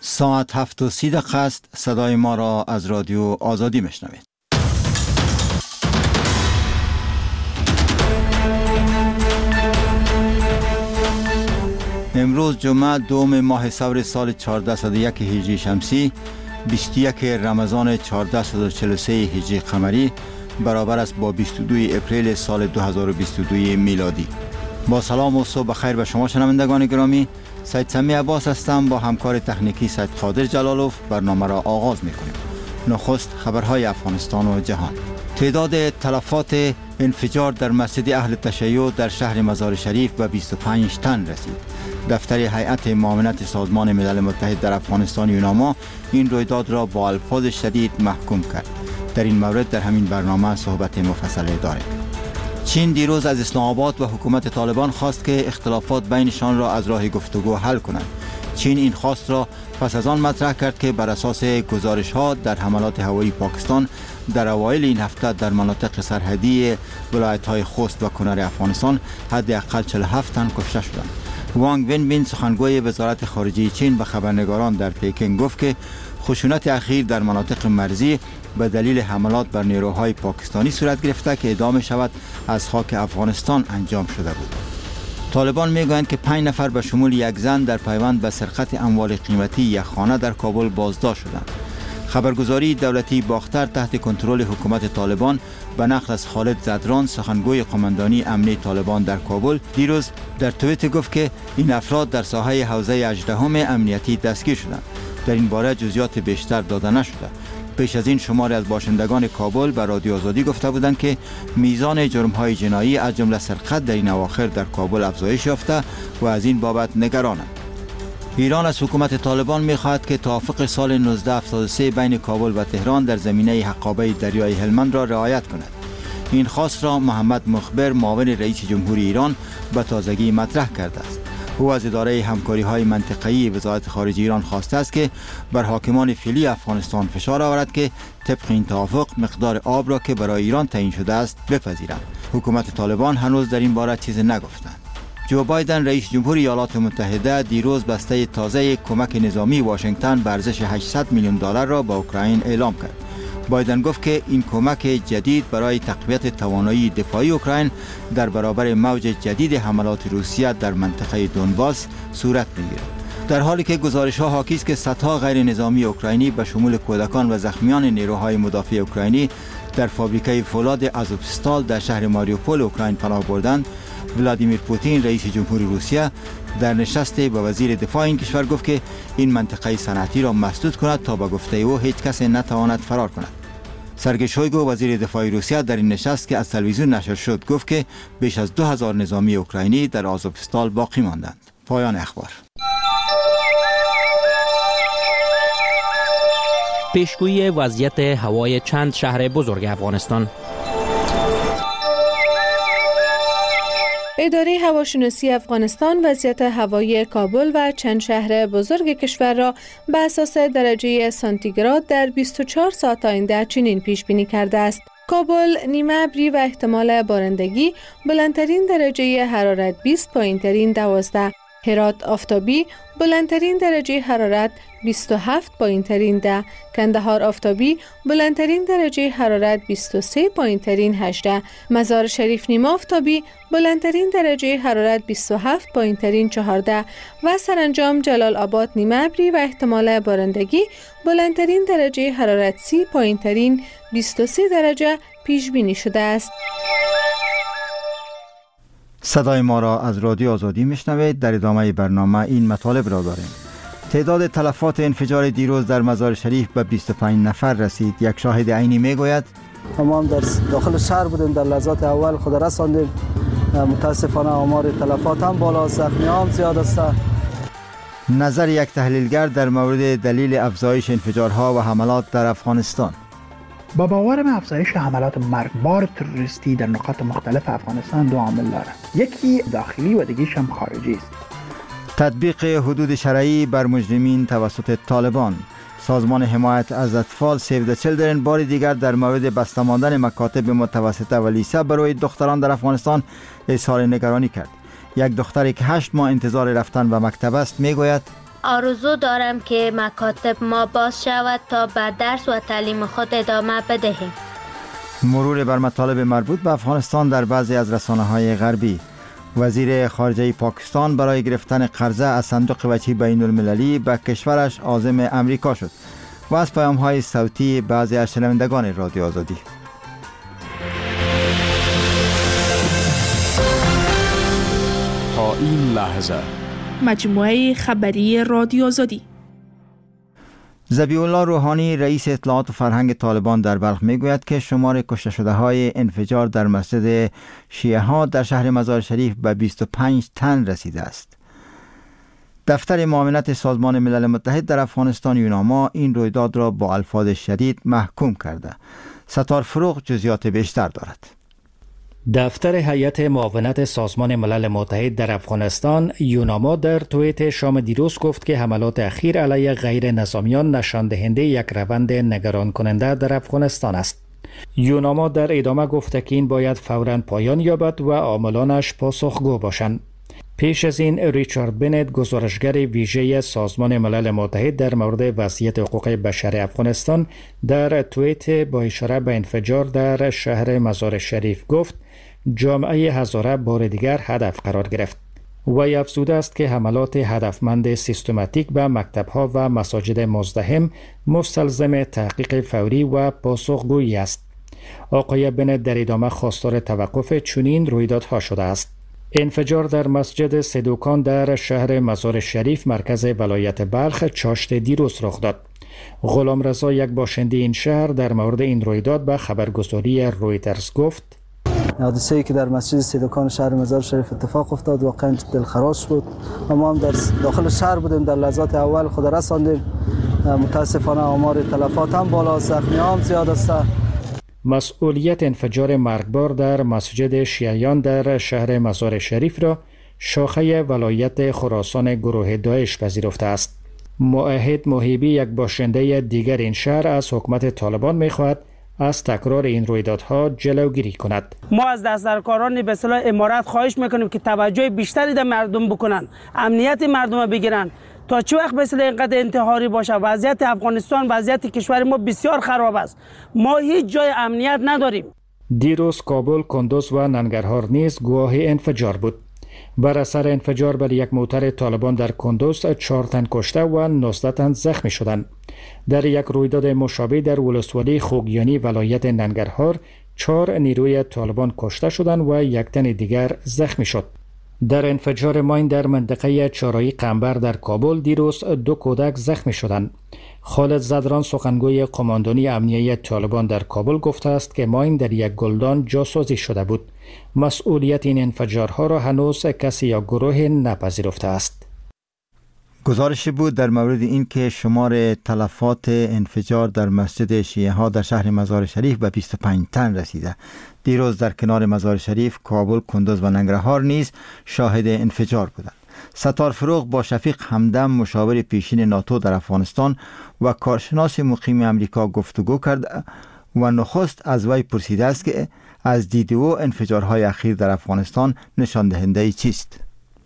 ساعت 7:30 است. صدای ما را از رادیو آزادی میشنوید. امروز جمعه دوم ماه ثور سال 1401 هجری شمسی 21 رمضان 1443 هجری قمری برابر است با 22 اپریل سال 2022 میلادی. با سلام و صبح بخیر به شما شنوندگان گرامی. سید سمی عباس هستم. با همکار تکنیکی سید قادر جلالوف برنامه را آغاز می‌کنیم. نخست خبرهای افغانستان و جهان. تعداد تلفات انفجار در مسجد اهل تشیع در شهر مزار شریف به 25 تن رسید. دفتر هیئت معاونت سازمان ملل متحد در افغانستان یوناما این رویداد را با الفاظ شدید محکوم کرد. در این مورد در همین برنامه صحبت مفصل داریم. چین دیروز از اسلام آباد و حکومت طالبان خواست که اختلافات بینشان را از راه گفتگو حل کنند. چین این خواست را پس از آن مطرح کرد که بر اساس گزارش‌ها در حملات هوایی پاکستان در اوایل این هفته در مناطق سرحدی ولایت‌های خوست و کنر افغانستان حداقل 47 تن کشته شدند. وانگ ونبین سخنگوی وزارت خارجه چین به خبرنگاران در پکینگ گفت که خشونت اخیر در مناطق مرزی به دلیل حملات بر نیروهای پاکستانی صورت گرفته که ادامه شود از خاک افغانستان انجام شده بود. طالبان میگویند که 5 نفر به شمول یک زن در پیوند به سرقت اموال قیمتی یک خانه در کابل بازداشت شدند. خبرگزاری دولتی باختر تحت کنترل حکومت طالبان به نقل از خالد زدران سخنگوی قماندانی امنی طالبان در کابل دیروز در توییتر گفت که این افراد در ساحه حوزه 18 امنیتی دستگیر شدند. در این باره جزئیات بیشتر داده نشده. پیش از این شماری از باشندگان کابل به رادیو آزادی گفته بودند که میزان جرم‌های جنایی از جمله سرقت در این اواخر در کابل افزایش یافته و از این بابت نگرانند. ایران از حکومت طالبان می‌خواهد که توافق سال 1973 بین کابل و تهران در زمینه حقابه دریای هلمند را رعایت کند. این خواست را محمد مخبر معاون رئیس جمهوری ایران به تازگی مطرح کرده است. او از اداره همکاری‌های منطقه‌ای وزارت خارجه ایران خواسته است که بر حاکمان فعلی افغانستان فشار آورد که طبق این توافق مقدار آب را که برای ایران تعیین شده است بپذیرند. حکومت طالبان هنوز در این باره چیزی نگفتند. جو بایدن رئیس جمهوری ایالات متحده دیروز بسته تازه کمک نظامی واشنگتن به ارزش 800 میلیون دلار را به اوکراین اعلام کرد. بایدن گفت که این کمک جدید برای تقویت توانایی دفاعی اوکراین در برابر موج جدید حملات روسیه در منطقه دونباس صورت می‌گیرد. در حالی که گزارش‌ها حاکی است که صدها غیر نظامی اوکراینی به شمول کودکان و زخمیان نیروهای مدافع اوکراینی در فابریکه فولاد آزوفستال در شهر ماریوپول اوکراین پناه بردند، ولادیمیر پوتین رئیس جمهوری روسیه در نشست با وزیر دفاع این کشور گفت که این منطقه صنعتی را مسدود کند تا به گفته او هیچ کس نتواند فرار کند. سرگئی شویگو وزیر دفاع روسیه در این نشست که از تلویزیون نشر شد گفت که بیش از 2000 نظامی اوکراینی در آزوفستال باقی ماندند. پایان اخبار. پیشگویی وضعیت هوای چند شهر بزرگ افغانستان. اداره هواشناسی افغانستان وضعیت هوایی کابل و چند شهر بزرگ کشور را به اساس درجه سانتیگراد در 24 ساعت آینده چنین پیش بینی کرده است. کابل نیمه ابری و احتمال بارندگی، بلندترین درجه حرارت 20، پایینترین 12. هرات آفتابی، بلندترین درجه حرارت 27، پایینترین 10. کندهار آفتابی، بلندترین درجه حرارت 23، پایینترین 18. مزار شریف نیمه آفتابی، بلندترین درجه حرارت 27، پایینترین 14. و سرانجام جلال آباد نیمه ابری و احتمال بارندگی، بلندترین درجه حرارت 30، پایینترین 23 درجه پیش بینی شده است. صدای ما را از رادیو آزادی میشنوید. در ادامه برنامه این مطالب را داریم. تعداد تلفات انفجار دیروز در مزار شریف به 25 نفر رسید. یک شاهد عینی میگوید تمام در داخل شهر بودیم، در لحظات اول خود رساندیم. متاسفانه آمار تلفات هم بالا، زخمی هم زیاد است. نظر یک تحلیلگر در مورد دلیل افزایش انفجارها و حملات در افغانستان. با باورم افزایش حملات مرگبار تروریستی در نقاط مختلف افغانستان دو عامل دارد. یکی داخلی و دیگیش هم خارجی است. تطبیق حدود شرعی بر مجرمین توسط طالبان. سازمان حمایت از اطفال سیو د چیلدرن بار دیگر در مورد بسته ماندن مکاتب متوسطه و لیسه برای دختران در افغانستان اظهار نگرانی کرد. یک دختری که 8 ماه انتظار رفتن به مکتب است میگوید آرزو دارم که مکاتب ما باز شود تا به درس و تعلیم خود ادامه بدهیم. مرور بر مطالب مربوط به افغانستان در بعضی از رسانه‌های غربی. وزیر خارجه پاکستان برای گرفتن قرضه از صندوق وجهی بین المللی به کشورش عازم امریکا شد و از پیام‌های صوتی بعضی از شنوندگان رادیو آزادی. تا این لحظه مجموعه خبری رادیو آزادی. ذبیح الله روحانی رئیس اطلاعات و فرهنگ طالبان در بلخ میگوید که شمار کشته شده های انفجار در مسجد شیعه ها در شهر مزار شریف به 25 تن رسیده است. دفتر معاونت سازمان ملل متحد در افغانستان یوناما این رویداد را با الفاظ شدید محکوم کرده. ستار فروغ جزئیات بیشتر دارد. دفتر هیئت معاونت سازمان ملل متحد در افغانستان یوناما در توییت شام دیروز گفت که حملات اخیر علیه غیر نظامیان نشان دهنده یک روند نگران کننده در افغانستان است. یوناما در ادامه گفت که این باید فوراً پایان یابد و عاملانش پاسخگو باشند. پیش از این ریچارد بنت گزارشگر ویژه سازمان ملل متحد در مورد وضعیت حقوق بشر افغانستان در توییت با اشاره به انفجار در شهر مزار شریف گفت جامعه هزاره بار دیگر هدف قرار گرفت. وی افزوده است که حملات هدفمند سیستماتیک به مکتب‌ها و مساجد مزدحم مستلزم تحقیق فوری و پاسخگویی است. آقای بنت در ادامه خواستار توقف چنین رویدادها شده است. انفجار در مسجد سدوکان در شهر مزار شریف مرکز ولایت بلخ چاشت دیروز رخ داد. غلام رضا یک باشنده این شهر در مورد این رویداد به خبرگزاری رویترز گفت حادثه‌ای که در مسجد سدوکان شهر مزار شریف اتفاق افتاد واقعا دلخراش بود و ما هم در داخل شهر بودیم. در لحظات اول خود رساندیم. متاسفانه آمار تلفات هم بالا، زخمی‌ها هم زیاد است. مسئولیت انفجار مرگبار در مسجد شیعیان در شهر مزار شریف را شاخه ولایت خراسان گروه داعش پذیرفته است. موحد محیبی یک باشنده دیگر این شهر از حکومت طالبان می‌خواهد از تکرار این رویدادها جلوگیری کند. ما از دستورکاران به اصطلاح امارات خواهش میکنیم که توجه بیشتری در مردم بکنن، امنیت مردم بگیرن. تا چه وقت به اصطلاح اینقدر انتحاری باشه؟ وضعیت افغانستان، وضعیت کشور ما بسیار خراب است. ما هیچ جای امنیت نداریم. دیروز کابل، کندوز و ننگرهار نیز گواه انفجار بود. بر اثر انفجار بر یک موتر طالبان در کندوز 4 تن کشته و 19 تن زخمی شدند. در یک رویداد مشابه در ولسوالی خوگیانی ولایت ننگرهار 4 نیروی طالبان کشته شدند و 1 تن دیگر زخمی شد. در انفجار ماین در منطقه چهارراه قنبر در کابل دیروز 2 کودک زخمی شدند. خالد زدران سخنگوی قماندانی امنیه طالبان در کابل گفته است که ماین در یک گلدان جاسازی شده بود. مسئولیت این انفجارها را هنوز کسی یا گروه نپذیرفته است. گزارشی بود در مورد این که شمار تلفات انفجار در مسجد شیعه ها در شهر مزار شریف به 25 تن رسیده. دیروز در کنار مزار شریف، کابل، کندوز و ننگرهار نیز شاهد انفجار بودند. ستار فروغ با شفیق همدم مشاور پیشین ناتو در افغانستان و کارشناس مقیم امریکا گفتگو کرد و نخست از وی پرسیده است که از دید او انفجارهای اخیر در افغانستان نشان دهنده چیست؟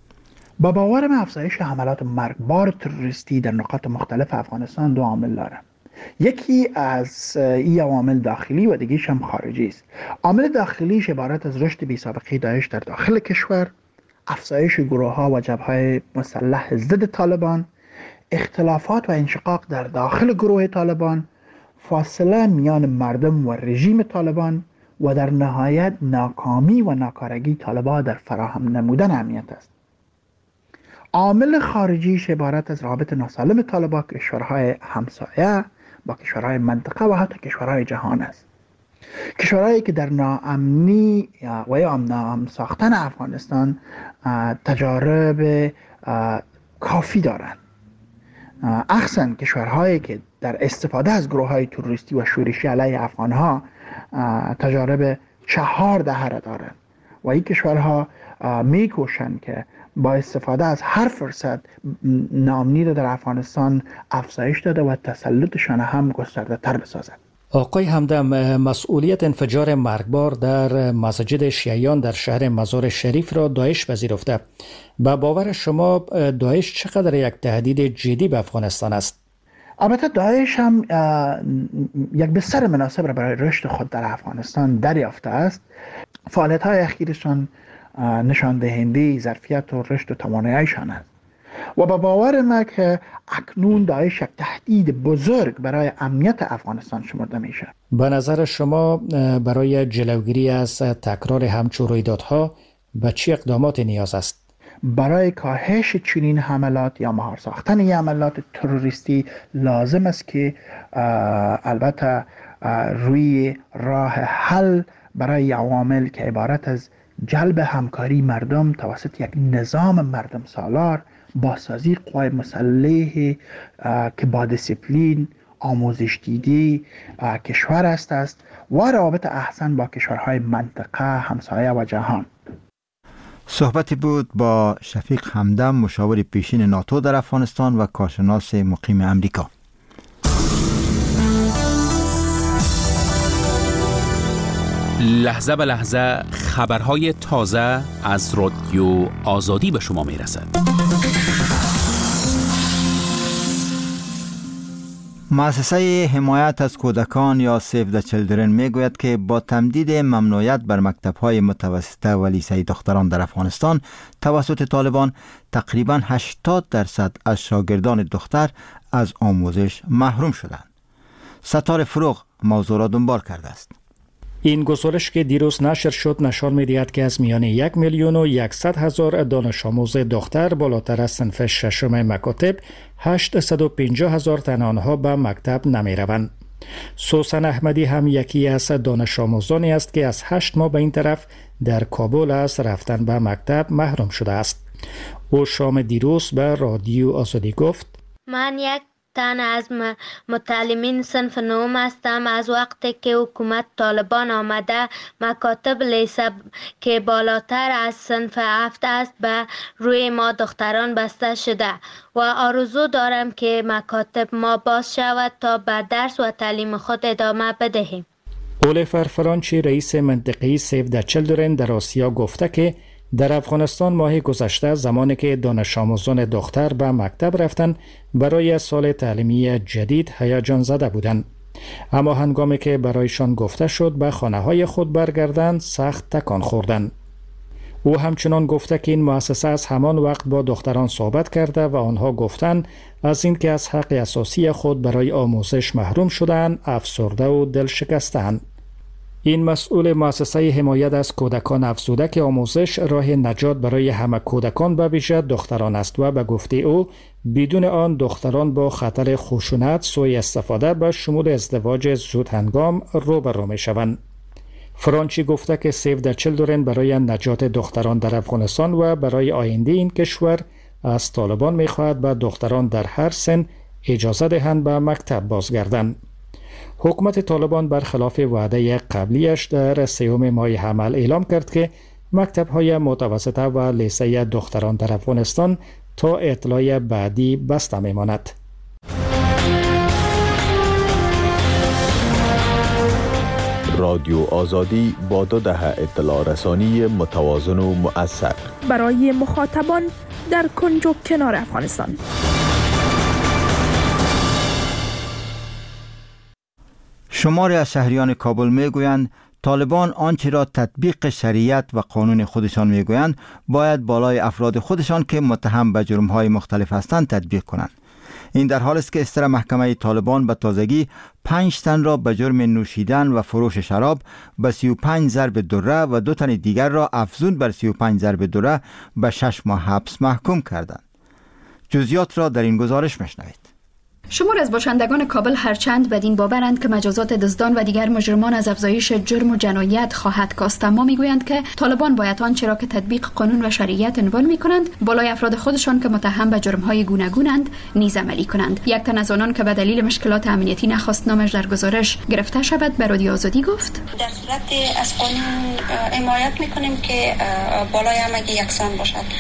با باور من افزایش حملات مرگبار تروریستی در نقاط مختلف افغانستان 2 عامل داره. یکی از این عوامل داخلی و دیگیش هم خارجی است. عامل داخلیش عبارت از رشد بی‌سابقه داعش در داخل کشور، افزایش گروه‌ها و جبهه‌های مسلح ضد طالبان، اختلافات و انشقاق در داخل گروه طالبان، فاصله میان مردم و رژیم طالبان و در نهایت ناکامی و ناکارگی طالبان در فراهم نمودن امنیت است. عامل خارجیش عبارت از رابط ناسالم طالبان با کشورهای همسایه، با کشورهای منطقه و حتی کشورهای جهان است. کشورهایی که در ناامنی و یا ناامن ساختن افغانستان تجارب کافی دارند. اخصاً کشورهایی که در استفاده از گروه‌های تروریستی و شورشی علیه افغانها تجارب 4 دهه دارند و این کشورها میکوشند که با استفاده از هر فرصت ناامنی را در افغانستان افزایش داده و تسلطشان هم گسترده تر بسازند. آقای همدم، مسئولیت انفجار مرگبار در مسجد شیعیان در شهر مزار شریف را داعش پذیرفته. به باور شما داعش چقدر یک تهدید جدی به افغانستان است؟ البته داعش هم یک بستر مناسب را برای رشد خود در افغانستان دریافته است. فعالیت‌های اخیرشان نشان دهنده ظرفیت و رشد و توانایی‌شان است و به باور ما که اکنون داعش یک تهدید بزرگ برای امنیت افغانستان شمرده میشه. به نظر شما برای جلوگیری از تکرار همچون رویدادها به چه اقدامات نیاز است؟ برای کاهش چنین حملات یا مهار ساختن این حملات تروریستی لازم است که البته روی راه حل برای عوامل که عبارت از جلب همکاری مردم توسط یک نظام مردم سالار، بازسازی قوای مسلح که با دیسیپلین، آموزش دیدی کشور است و روابط احسن با کشورهای منطقه، همسایه و جهان. صحبتی بود با شفیق همدم، مشاور پیشین ناتو در افغانستان و کارشناس مقیم امریکا. لحظه به لحظه خبرهای تازه از رادیو آزادی به شما میرسد. مؤسسه حمایت از کودکان یا سیو د چیلدرن میگوید که با تمدید ممنوعیت بر مکتب‌های متوسطه و لیسه دختران در افغانستان توسط طالبان، تقریباً 80% از شاگردان دختر از آموزش محروم شدند. ستاره فروغ موضوع را دنبال کرده است. این گزارش که دیروز نشر شد نشان می‌دهد که از میان 1,100,000 دانش آموز دختر بالاتر از صنف ششم مکاتب 850,000 تن آنها به مکتب نمی‌روند. سوسن احمدی هم یکی از دانش آموزانی است که از 8 ماه به این طرف در کابل از رفتن به مکتب محروم شده است. او شام دیروز به رادیو آزادی گفت: من یک تن از متعلمین صنف نهم هستم. از وقتی که حکومت طالبان آمده مکاتب لیسه که بالاتر از صنف 7 است به روی ما دختران بسته شده و آرزو دارم که مکاتب ما باز شود تا به درس و تعلیم خود ادامه بدهیم. الیفر فرانچی رئیس منطقه‌ای سیو د چیلدرن در آسیا گفته که در افغانستان ماه گذشته زمانی که دانش آموزان دختر به مکتب رفتن برای سال تعلیمی جدید هیجان زده بودند، اما هنگامی که برایشان گفته شد به خانه‌های خود برگردند سخت تکان خوردند. او همچنان گفته که این مؤسسه از همان وقت با دختران صحبت کرده و آنها گفتند از اینکه از حق اساسی خود برای آموزش محروم شدند افسرده و دل شکسته‌اند. این مسئول مؤسسه حمایت از کودکان افزوده که آموزش راه نجات برای همه کودکان به ویژه دختران است و به گفته او بدون آن دختران با خطر خشونت، سوء استفاده به شمول ازدواج زود هنگام روبرو می شوند. فرانچی گفته که سیو د چیلدرن برای نجات دختران در افغانستان و برای آینده این کشور از طالبان می خواهد به دختران در هر سن اجازه دهند به مکتب بازگردند. حکومت طالبان برخلاف وعده قبلیش در 3 ماه حمل اعلام کرد که مکتب‌های متوسطه و لیسه دختران در افغانستان تا اطلاع بعدی بسته می‌ماند. رادیو آزادی با 2 دهه اطلاع رسانی متوازن و مؤثر برای مخاطبان در کنج و کنار افغانستان. شماری از شهریان کابل میگویند طالبان آنچه را تطبیق شریعت و قانون خودشان میگویند باید بالای افراد خودشان که متهم به جرم‌های مختلف هستند تطبیق کنند. این در حالی است که استر محکمه طالبان به تازگی 5 تن را به جرم نوشیدن و فروش شراب به 35 ضرب دره و 2 تن دیگر را افزون بر 35 ضرب دره به 6 ماه حبس محکوم کردند. جزئیات را در این گزارش میشنوید. شمار از باشندگان کابل هرچند بدین باورند که مجازات دزدان و دیگر مجرمان از افزایش جرم و جنایت خواهد کاست، اما میگویند که طالبان باید آنچه را که تطبیق قانون و شریعت عنوان میکنند بالای افراد خودشان که متهم به جرم‌های گوناگونند نیز عملی کنند. یک تن از آنان که به دلیل مشکلات امنیتی نخواست نامش در گزارش گرفته شود به رادیو آزادی گفت: در صورت از قانون حمایت میکنیم که بالای همگی یکسان باشد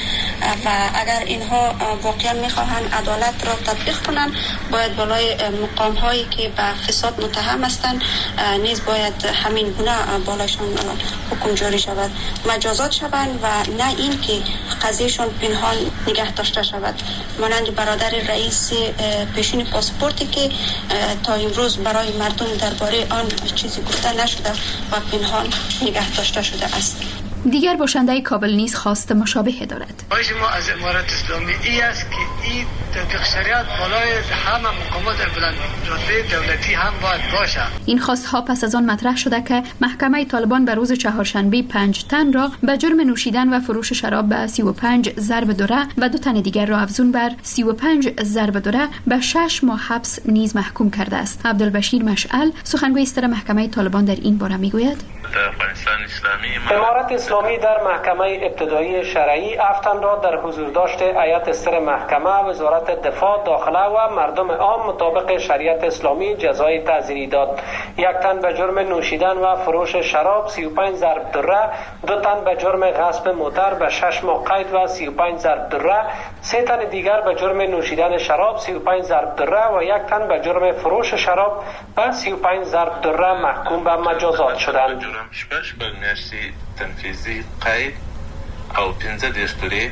و اگر اینها واقعا میخواهند عدالت را تطبیق کنند باید بالای مقام هایی که به فساد متهم هستند نیز باید همین گونه بالاشان حکم جاری شود، مجازات شوند و نه این که قضیهشان پنهان نگه داشته شود، مانند برادر رئیس پیشین پاسپورتی که تا امروز برای مردم درباره آن چیزی گفته نشده و پنهان نگه داشته شده است. دیگر باشنده کابل نیز خواست مشابه دارد. خواهش ما از امارت اسلامی ای است که این تطبیق شریعت بالای همه مقامات بلند رتبه دولتی هم باید باشد. این خواستها پس از آن مطرح شده که محکمه طالبان به روز چهارشنبه 5 تن را به جرم نوشیدن و فروش شراب به 35 ضرب دره و 2 تن دیگر را افزون بر 35 ضرب دره به 6 ماه حبس نیز محکوم کرده است. عبدالبشیر مشعل سخنگوی استر محکمه طالبان در این باره میگوید: افغانستان اسلامی امارت اسلامی در محکمه ابتدایی شرعی 7 تن را در حضور داشت هیئت استر محکمه، وزارت دفاع، داخله و مردم عام مطابق شریعت اسلامی جزای تعزیری داد. 1 تن به جرم نوشیدن و فروش شراب 35 ضرب دره، 2 تن به جرم غصب موتر به 6 ماه قید و 35 ضرب دره، 3 تن دیگر به جرم نوشیدن شراب 35 ضرب دره و 1 تن به جرم فروش شراب به 35 ضرب دره محکوم به مجازات شدند. شپږ میاشتې تنفیذي قید او 15 دستوري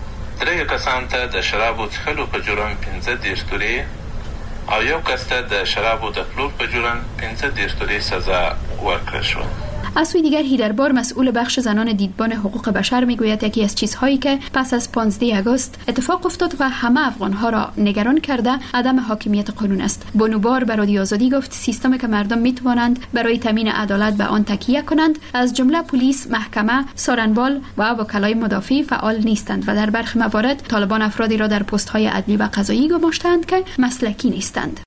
3 کسان ته د شرابو څښلو په جرم 15 دستوري او 1 کس ته د شرابو د پلور په جرم 15 دستوري سزا ورکړل شوه. از سوی دیگر هیدربار مسئول بخش زنان دیدبان حقوق بشر میگوید یکی از چیزهایی که پس از 15 آگوست اتفاق افتاد و همه افغانها را نگران کرده عدم حاکمیت قانون است. بانوبار به رادیو آزادی گفت سیستمی که مردم میتوانند برای تامین عدالت به آن تکیه کنند از جمله پلیس، محکمه، سارنوال و وکلای مدافع فعال نیستند و در برخی موارد طالبان افرادی را در پست‌های عدلی و قضایی گماشتند که مسلکی نیستند.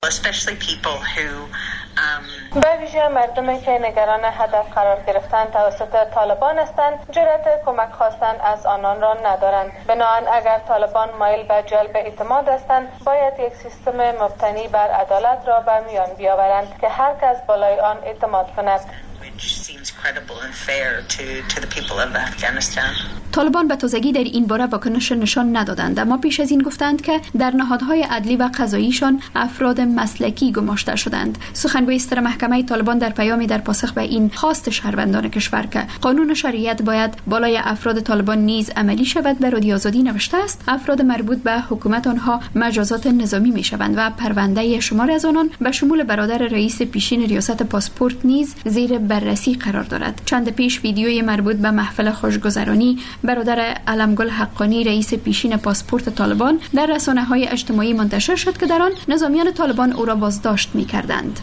به ویژه مردمی که نگران هدف قرار گرفتن توسط طالبان هستند جرأت کمک خواستن از آنان را ندارند. بنابراین اگر طالبان مایل به جلب اعتماد هستند باید یک سیستم مبتنی بر عدالت را به میان بیاورند که هر کس بالای آن اعتماد کند. طالبان به تازگی در این باره واکنش نشان ندادند، اما پیش از این گفتند که در نهادهای عدلی و قضاییشان افراد مسلکی گماشته شدند. سخنگوی استر محکمه طالبان در پیامی در پاسخ به این خواست شهروندان کشور که قانون شریعت باید بالای افراد طالبان نیز عملی شود به رادیو آزادی نوشته است افراد مربوط به حکومت آنها مجازات نظامی می شوند و پرونده شمار از آنان به شمول برادر رئیس پیشین ریاست پاسپورت نیز زیر بررسی قرار دارد. چند پیش ویدیوی مربوط به محفل خوشگذرانی برادر علمگل حقانی رئیس پیشین پاسپورت طالبان در رسانه‌های اجتماعی منتشر شد که در آن نظامیان طالبان او را بازداشت می‌کردند.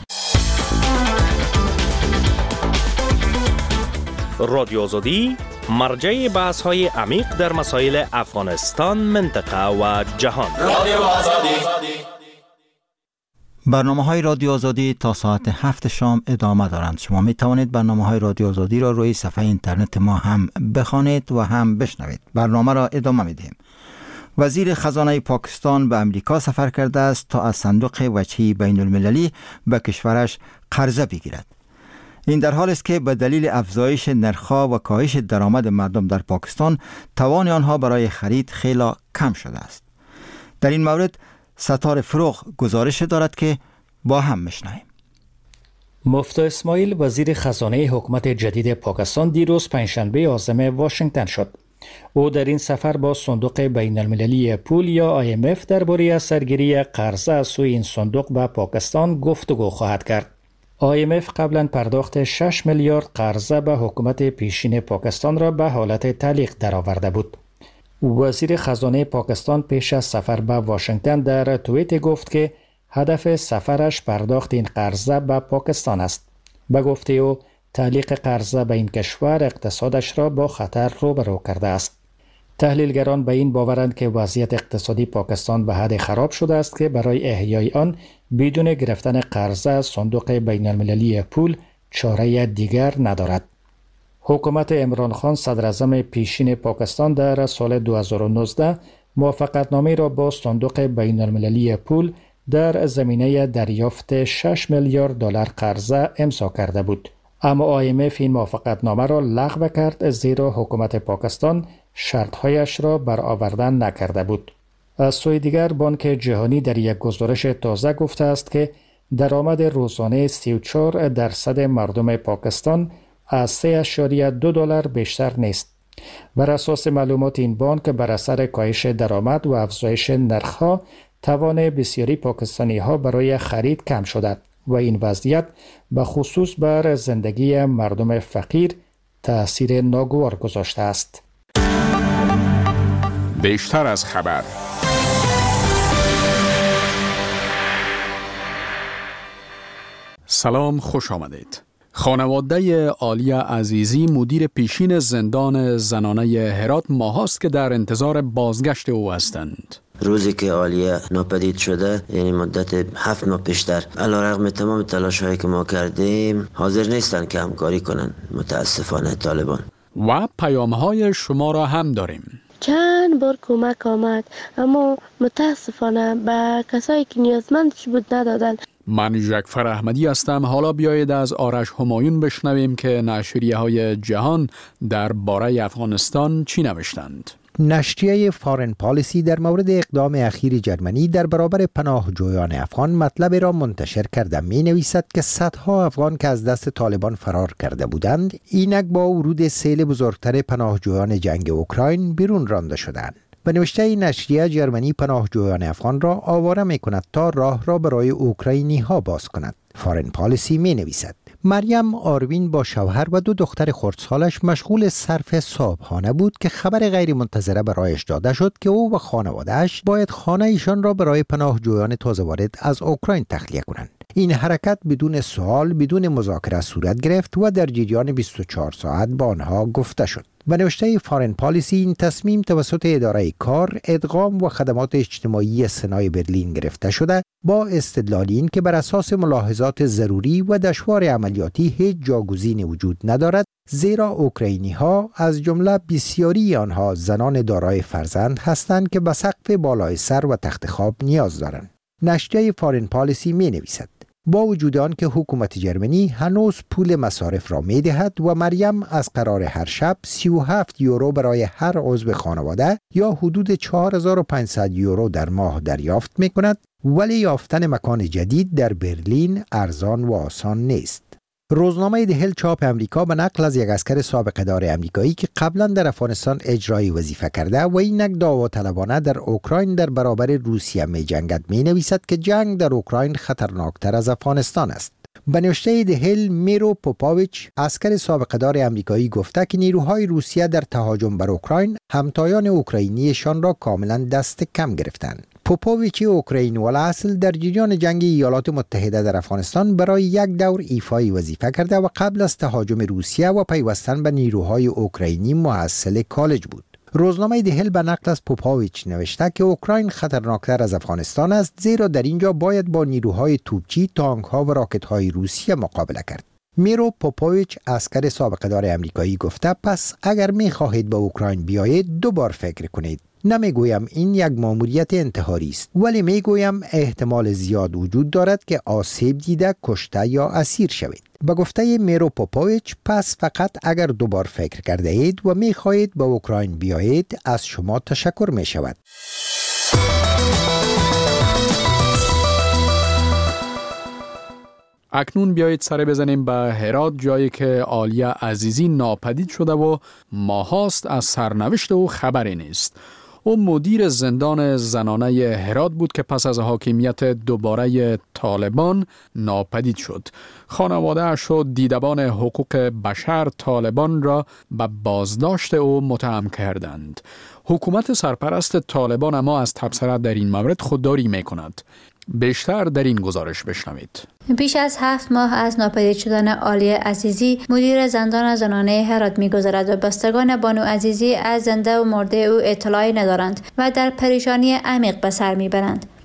رادیو آزادی مرجع بحث‌های عمیق در مسائل افغانستان، منطقه و جهان. رادیو آزادی. برنامه‌های رادیو آزادی تا ساعت 7 شام ادامه دارند. شما می توانید برنامه‌های رادیو آزادی را روی صفحه اینترنت ما هم بخوانید و هم بشنوید. برنامه را ادامه می‌دهیم. وزیر خزانه پاکستان به امریکا سفر کرده است تا از صندوق وجهی بین المللی به کشورش قرضه بگیرد. این در حالی است که به دلیل افزایش نرخ‌ها و کاهش درآمد مردم در پاکستان توان آنها برای خرید خیلی کم شده است. در این مورد ستار فروغ گزارش دارد که با هم میشنویم. مفتی اسماعیل وزیر خزانه حکومت جدید پاکستان دیروز پنجشنبه عازم واشنگتن شد. او در این سفر با صندوق بین المللی پول یا IMF درباره سرگیری قرضه از سوی این صندوق به پاکستان گفتگو خواهد کرد. IMF قبلا پرداخت 6 میلیارد قرضه به حکومت پیشین پاکستان را به حالت تعلیق درآورده بود. وزیر خزانه پاکستان پیش از سفر به واشنگتن در توییت گفت که هدف سفرش پرداخت این قرضه به پاکستان است. به گفته او تعلیق قرضه به این کشور اقتصادش را با خطر روبرو کرده است. تحلیلگران به این باورند که وضعیت اقتصادی پاکستان به حد خراب شده است که برای احیای آن بدون گرفتن قرضه از صندوق بین المللی پول چاره دیگر ندارد. حکومت عمران خان صدر اعظم پیشین پاکستان در سال 2019 موافقتنامه را با صندوق بین المللی پول در زمینه دریافت 6 میلیارد دلار قرضه امضا کرده بود. اما IMF این موافقتنامه را لغو کرد زیرا حکومت پاکستان شرطهایش را برآوردن نکرده بود. از سوی دیگر بانک جهانی در یک گزارش تازه گفته است که درآمد روزانه 34% مردم پاکستان از $3.2 بیشتر نیست. بر اساس معلومات این بانک بر اثر کاهش درآمد و افزایش نرخ‌ها توان بسیاری پاکستانی‌ها برای خرید کم شده و این وضعیت به خصوص بر زندگی مردم فقیر تأثیر ناگوار گذاشته است. بیشتر از خبر. سلام، خوش آمدید. خانواده عالیه عزیزی مدیر پیشین زندان زنانه هرات ماهاست که در انتظار بازگشت او هستند. روزی که عالیه ناپدید شده، یعنی مدت 7 ماه پیشتر، علیرغم تمام تلاش هایی که ما کردیم حاضر نیستن که همکاری کنن متاسفانه طالبان. و پیام های شما را هم داریم. چند بار کمک آمد اما متاسفانه به کسایی که نیازمندش بود ندادن. من جعفر احمدی هستم. حالا بیایید از آرش همایون بشنویم که نشریه های جهان در باره افغانستان چی نوشتند. نشریه فارن پالیسی در مورد اقدام اخیر جرمنی در برابر پناهجویان افغان مطلب را منتشر کرده. می نویسد که صدها افغان که از دست طالبان فرار کرده بودند اینک با ورود سیل بزرگتر پناهجویان جنگ اوکراین بیرون رانده شدند. به نوشته نشریه جرمنی پناهجویان افغان را آواره می کند تا راه را برای اوکراینی ها باز کند. فارن پالیسی می نویسد مریم آروین با شوهر و 2 دختر خردسالش مشغول صرف صبحانه بود که خبر غیر منتظره برایش داده شد که او و خانواده‌اش باید خانه ایشان را برای پناهجویان تازه وارد از اوکراین تخلیه کنند. این حرکت بدون سوال، بدون مذاکره صورت گرفت و در جریان 24 ساعت با آنها گفته شد. به نوشته فارن پالیسی این تصمیم توسط اداره کار، ادغام و خدمات اجتماعی سنای برلین گرفته شده با استدلال این که بر اساس ملاحظات ضروری و دشوار عملیاتی هیچ جاگزینی وجود ندارد، زیرا اوکراینی ها از جمله بسیاری آنها زنان دارای فرزند هستند که به سقف بالای سر و تخت خواب نیاز دارند. نشریه فارن پالیسی می نویسد با وجود آن که حکومت جرمنی هنوز پول مصارف را می دهد و مریم از قرار هر شب 37 یورو برای هر عضو خانواده یا حدود 4500 یورو در ماه دریافت می کند، ولی یافتن مکان جدید در برلین ارزان و آسان نیست. روزنامه دهل چاپ امریکا به نقل از یک اسکر سابقه دار امریکایی که قبلا در افغانستان اجرای وظیفه کرده و اینک داوطلبانه در اوکراین در برابر روسیه می جنگد می نویسد که جنگ در اوکراین خطرناکتر از افغانستان است. به نوشته دهل میرو پوپاویچ اسکر سابقه دار امریکایی گفته که نیروهای روسیه در تهاجم بر اوکراین همتایان اوکراینیشان را کاملا دست کم گرفتند. پوپاویچ اوکراینی الاصل در جریان جنگ ایالات متحده در افغانستان برای یک دور ایفای وظیفه کرده و قبل از تهاجم روسیه و پیوستن به نیروهای اوکراینی محصل کالج بود. روزنامه دهل به نقل از پوپاویچ نوشته که اوکراین خطرناکتر از افغانستان است، زیرا در اینجا باید با نیروهای توپچی، تانک‌ها و راکت‌های روسیه مقابله کرد. میرو پوپاویچ اسکر سابقه دار امریکایی گفته پس اگر می خواهید به اوکراین بیایید 2 بار فکر کنید. نمیگویم این یک ماموریت انتحاری است، ولی میگویم احتمال زیاد وجود دارد که آسیب دیده، کشته یا اسیر شوید. به گفته میرو پوپاویچ پس فقط اگر 2 بار فکر کرده اید و میخواهید به اوکراین بیایید از شما تشکر می شود. اکنون بیایید سر بزنیم به هرات، جایی که عالیه عزیزی ناپدید شده و ماهاست از سرنوشت او خبری نیست. او مدیر زندان زنانه هرات بود که پس از حاکمیت دوباره طالبان ناپدید شد. خانواده‌اش و دیدبان حقوق بشر طالبان را به بازداشت او متهم کردند. حکومت سرپرست طالبان اما از تبصره در این مورد خودداری می کند. بیشتر در این گزارش بشنوید. بیش از 7 ماه از ناپدید شدن عالیه عزیزی مدیر زندان زنانه هرات می‌گذرد و بستگان بانو عزیزی از زنده و مرده او اطلاعی ندارند و در پریشانی عمیق به سر می‌برند.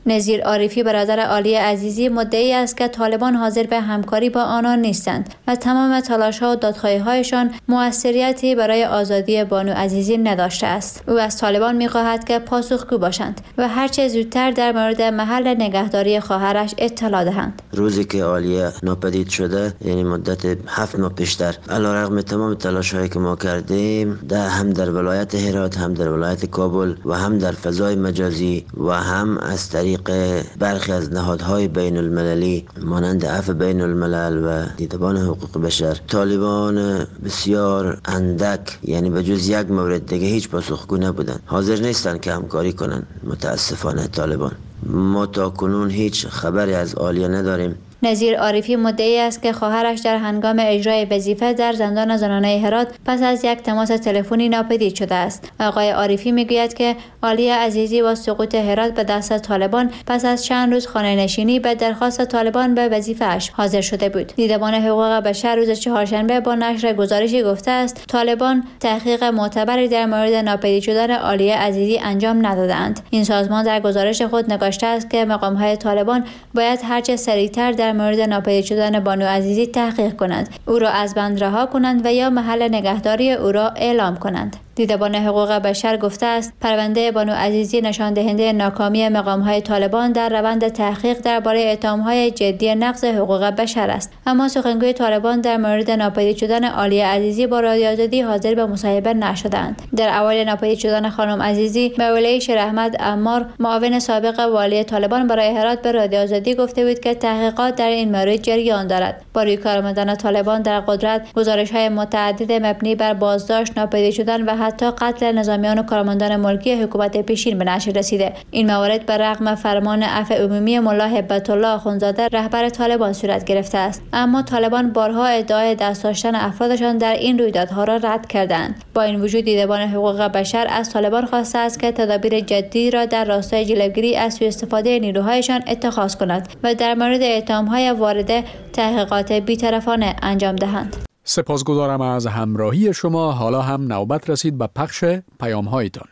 نظیر عارفی برادر علی عزیزی مدعی است که طالبان حاضر به همکاری با آنان نیستند و تمام تلاش‌ها و دادخواهی‌هایشان موثریتی برای آزادی بانو عزیزی نداشته است. او از طالبان می‌خواهد که پاسخگو باشند و هرچه زودتر در مورد محل نگهداری خواهرش اطلاع دهند. روزی که عالیه ناپدید شده، یعنی مدت 7 ماه پیشتر، علیرغم تمام تلاش‌هایی که ما کردیم، هم در ولایت هرات، هم در ولایت کابل و هم در فضای مجازی و هم از طریق برخی از نهادهای بین المللی مانند عفو بین الملل و دیدبان حقوق بشر، طالبان بسیار اندک، یعنی به جز یک مورد دیگه هیچ پاسخگو نبودن، حاضر نیستن که همکاری کنن. متاسفانه طالبان، ما تا کنون هیچ خبری از عالیه نداریم. نظیر عارفی مدعی است که خواهرش در هنگام اجرای وظیفه در زندان زنانه هرات پس از یک تماس تلفنی ناپدید شده است. آقای عارفی میگوید که عالیه عزیزی با سقوط هرات به دست طالبان پس از چند روز خانه نشینی به درخواست طالبان به وظیفه‌اش حاضر شده بود. دیدبان حقوق بشر روز چهارشنبه با نشر گزارشی گفته است طالبان تحقیق معتبری در مورد ناپدید شدن عالیه عزیزی انجام ندادند. این سازمان در گزارش خود نگاشته است که مقام‌های طالبان باید هرچه سریعتر در مورد ناپدید شدن بانو عزیزی تحقیق کنند، او را از بند رها کنند و یا محل نگهداری او را اعلام کنند. دیدبان حقوق بشر گفته است پرونده بانو عزیزی نشان دهنده ناکامی مقام‌های طالبان در روند تحقیق درباره اتهام‌های جدی نقض حقوق بشر است. اما سخنگوی طالبان در مورد ناپدید شدن عالیه عزیزی با رادیو آزادی حاضر به مصاحبه نشدند. در اوایل ناپدید شدن خانم عزیزی، مولوی شیراحمد عمار، معاون سابق والی طالبان برای هرات به رادیو آزادی گفته بود که تحقیقات در این مورد جریان دارد. با روی کار آمدن طالبان در قدرت، گزارش‌های متعدد مبنی بر بازداشت، ناپدید شدن و حتی قتل نظامیان و کارمندان ملکی حکومت پیشین به نشر رسیده. این موارد بر رغم فرمان عفو عمومی ملا هبت الله اخوندزاده رهبر طالبان صورت گرفته است، اما طالبان بارها ادعای دست داشتن افرادشان در این رویدادها را رد کردند. با این وجود دیدبان حقوق بشر از طالبان خواسته است که تدابیر جدی را در راستای جلوگیری از سوء استفاده نیروهایشان اتخاذ کند و در مورد اتهام‌های وارده تحقیقات بی‌طرفانه انجام دهند. سپاسگزارم از همراهی شما. حالا هم نوبت رسید به پخش پیام‌هایتان.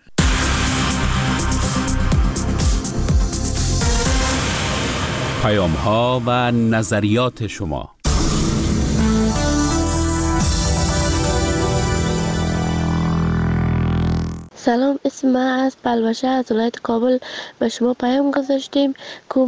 پیام‌ها و نظریات شما. سلام، اسم من از بلوشه از ولایت کابل به شما پیام گذاشتیم که